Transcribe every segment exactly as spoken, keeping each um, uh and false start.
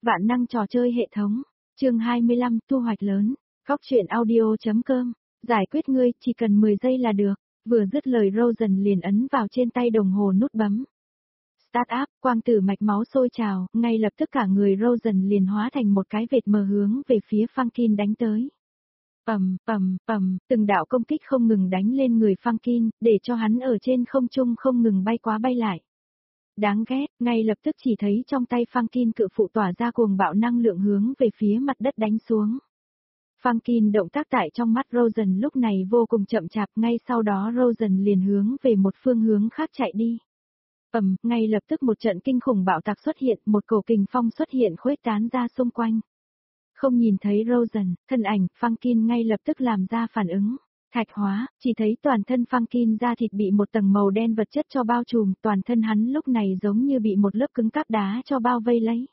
Vạn năng trò chơi hệ thống. Chương hai mươi lăm, thu hoạch lớn. Góc truyện audio.com. Giải quyết ngươi, chỉ cần mười giây là được. Vừa dứt lời Rosen liền ấn vào trên tay đồng hồ nút bấm. Start up, quang tử mạch máu sôi trào, ngay lập tức cả người Rosen liền hóa thành một cái vệt mờ hướng về phía Funkin đánh tới. Pầm, pầm, pầm, từng đạo công kích không ngừng đánh lên người Funkin, để cho hắn ở trên không trung không ngừng bay quá bay lại. Đáng ghét, ngay lập tức chỉ thấy trong tay Funkin cự phụ tỏa ra cuồng bạo năng lượng hướng về phía mặt đất đánh xuống. Funkin động tác tại trong mắt Rosen lúc này vô cùng chậm chạp, ngay sau đó Rosen liền hướng về một phương hướng khác chạy đi. Ầm, ngay lập tức một trận kinh khủng bạo tạc xuất hiện, một cổ kình phong xuất hiện khuếch tán ra xung quanh. Không nhìn thấy Rosen, thân ảnh Funkin ngay lập tức làm ra phản ứng. Thạch hóa, chỉ thấy toàn thân Funkin da thịt bị một tầng màu đen vật chất cho bao trùm, toàn thân hắn lúc này giống như bị một lớp cứng cáp đá cho bao vây lấy.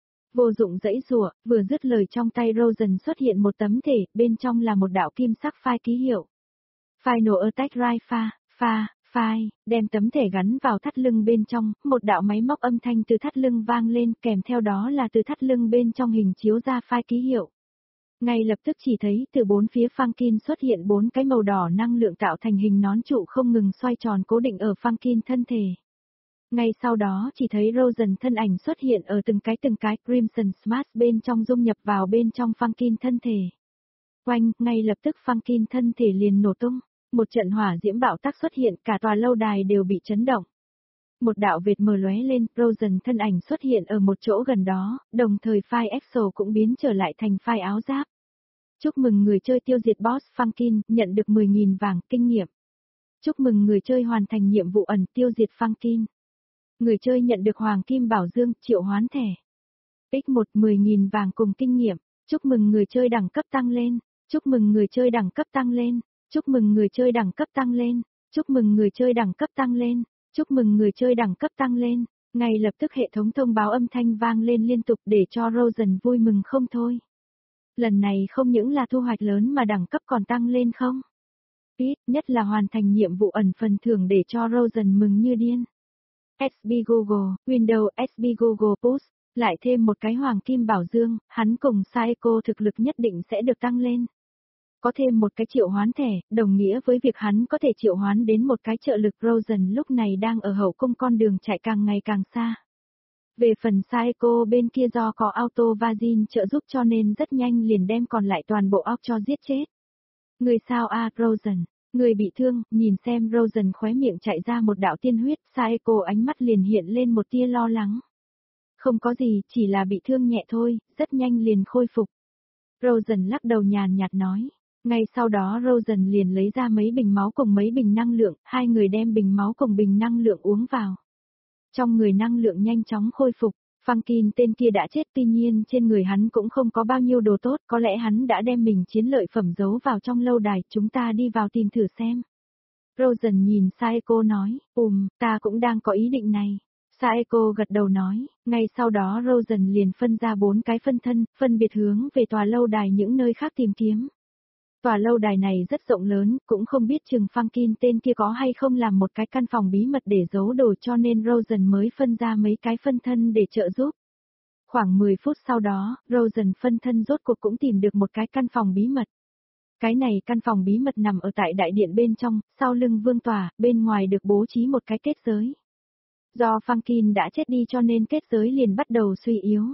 Vô dụng dãy rủa, vừa dứt lời trong tay Rosen xuất hiện một tấm thể, bên trong là một đạo kim sắc phai ký hiệu. Final Attack Rifle, pha, phai, đem tấm thể gắn vào thắt lưng bên trong, một đạo máy móc âm thanh từ thắt lưng vang lên, kèm theo đó là từ thắt lưng bên trong hình chiếu ra phai ký hiệu. Ngay lập tức chỉ thấy từ bốn phía Funkin xuất hiện bốn cái màu đỏ năng lượng tạo thành hình nón trụ không ngừng xoay tròn cố định ở Funkin thân thể. Ngay sau đó chỉ thấy Rosen thân ảnh xuất hiện ở từng cái từng cái Crimson Smash bên trong dung nhập vào bên trong Funkin thân thể. Oanh, ngay lập tức Funkin thân thể liền nổ tung, một trận hỏa diễm bạo tắc xuất hiện, cả tòa lâu đài đều bị chấn động. Một đạo vệt mờ lóe lên, Rosen thân ảnh xuất hiện ở một chỗ gần đó, đồng thời file Excel cũng biến trở lại thành file áo giáp. Chúc mừng người chơi tiêu diệt boss Funkin, nhận được mười nghìn vàng kinh nghiệm. Chúc mừng người chơi hoàn thành nhiệm vụ ẩn tiêu diệt Funkin. Người chơi nhận được hoàng kim bảo dương, triệu hoán thẻ. ích một mười nghìn vàng cùng kinh nghiệm. Chúc mừng người chơi đẳng cấp tăng lên. Chúc mừng người chơi đẳng cấp tăng lên. Chúc mừng người chơi đẳng cấp tăng lên. Chúc mừng người chơi đẳng cấp tăng lên. Chúc mừng người chơi đẳng cấp tăng lên. Ngay lập tức hệ thống thông báo âm thanh vang lên liên tục để cho Rosen vui mừng không thôi. Lần này không những là thu hoạch lớn mà đẳng cấp còn tăng lên không? Ít nhất là hoàn thành nhiệm vụ ẩn phần thưởng để cho Rosen mừng như điên. ét bê Google, Windows ét bê Google Push, lại thêm một cái hoàng kim bảo dương, hắn cùng Saeko thực lực nhất định sẽ được tăng lên. Có thêm một cái triệu hoán thẻ, đồng nghĩa với việc hắn có thể triệu hoán đến một cái trợ lực. Rosen lúc này đang ở hậu cung con đường chạy càng ngày càng xa. Về phần Saeko bên kia do có Auto Vagin trợ giúp cho nên rất nhanh liền đem còn lại toàn bộ óc cho giết chết. Người sao a à, Rosen, người bị thương, nhìn xem Rosen khóe miệng chạy ra một đạo tiên huyết, Saeko ánh mắt liền hiện lên một tia lo lắng. Không có gì, chỉ là bị thương nhẹ thôi, rất nhanh liền khôi phục. Rosen lắc đầu nhàn nhạt nói. Ngay sau đó Rosen liền lấy ra mấy bình máu cùng mấy bình năng lượng, hai người đem bình máu cùng bình năng lượng uống vào. Trong người năng lượng nhanh chóng khôi phục, Funkin tên kia đã chết, tuy nhiên trên người hắn cũng không có bao nhiêu đồ tốt, có lẽ hắn đã đem mình chiến lợi phẩm giấu vào trong lâu đài, chúng ta đi vào tìm thử xem. Rosen nhìn Saeko nói, ùm, ta cũng đang có ý định này. Saeko gật đầu nói, ngay sau đó Rosen liền phân ra bốn cái phân thân, phân biệt hướng về tòa lâu đài những nơi khác tìm kiếm. Tòa lâu đài này rất rộng lớn, cũng không biết chừng Funkin tên kia có hay không làm một cái căn phòng bí mật để giấu đồ cho nên Rosen mới phân ra mấy cái phân thân để trợ giúp. Khoảng mười phút sau đó, Rosen phân thân rốt cuộc cũng tìm được một cái căn phòng bí mật. Cái này căn phòng bí mật nằm ở tại đại điện bên trong, sau lưng vương tòa, bên ngoài được bố trí một cái kết giới. Do Funkin đã chết đi cho nên kết giới liền bắt đầu suy yếu.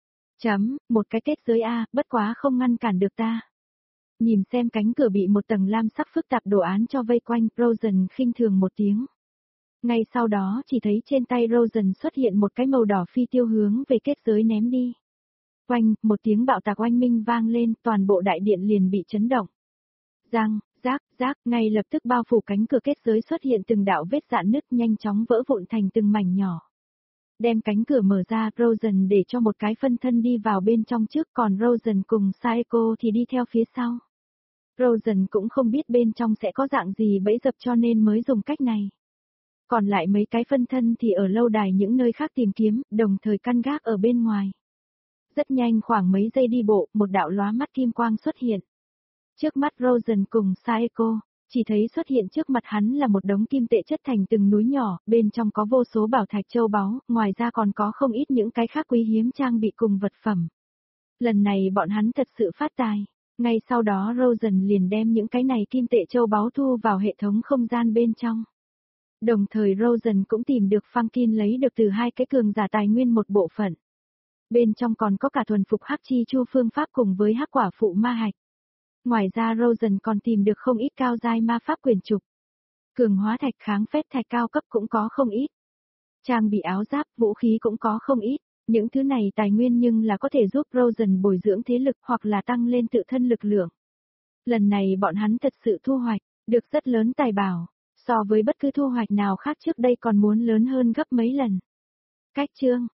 Chấm, một cái kết giới A, bất quá không ngăn cản được ta. Nhìn xem cánh cửa bị một tầng lam sắc phức tạp đồ án cho vây quanh, Rosen khinh thường một tiếng. Ngay sau đó chỉ thấy trên tay Rosen xuất hiện một cái màu đỏ phi tiêu hướng về kết giới ném đi. Oanh, một tiếng bạo tạc oanh minh vang lên, toàn bộ đại điện liền bị chấn động. Giang, rác, rác, ngay lập tức bao phủ cánh cửa kết giới xuất hiện từng đạo vết rạn nứt nhanh chóng vỡ vụn thành từng mảnh nhỏ. Đem cánh cửa mở ra, Rosen để cho một cái phân thân đi vào bên trong trước, còn Rosen cùng Saeko thì đi theo phía sau. Rosen cũng không biết bên trong sẽ có dạng gì bẫy dập cho nên mới dùng cách này. Còn lại mấy cái phân thân thì ở lâu đài những nơi khác tìm kiếm, đồng thời căn gác ở bên ngoài. Rất nhanh khoảng mấy giây đi bộ, một đạo lóa mắt kim quang xuất hiện. Trước mắt Rosen cùng Saeko, Chỉ thấy xuất hiện trước mặt hắn là một đống kim tệ chất thành từng núi nhỏ, bên trong có vô số bảo thạch châu báu, ngoài ra còn có không ít những cái khác quý hiếm trang bị cùng vật phẩm. Lần này bọn hắn thật sự phát tài. Ngay sau đó Rosen liền đem những cái này kim tệ châu báu thu vào hệ thống không gian bên trong. Đồng thời Rosen cũng tìm được Funkin lấy được từ hai cái cường giả tài nguyên một bộ phận. Bên trong còn có cả thuần phục hắc chi chu phương pháp cùng với hắc quả phụ ma hạch. Ngoài ra Rosen còn tìm được không ít cao giai ma pháp quyền trục. Cường hóa thạch kháng phép thạch cao cấp cũng có không ít. Trang bị áo giáp, vũ khí cũng có không ít. Những thứ này tài nguyên nhưng là có thể giúp Rosen bồi dưỡng thế lực hoặc là tăng lên tự thân lực lượng. Lần này bọn hắn thật sự thu hoạch, được rất lớn tài bảo, so với bất cứ thu hoạch nào khác trước đây còn muốn lớn hơn gấp mấy lần. Cách chương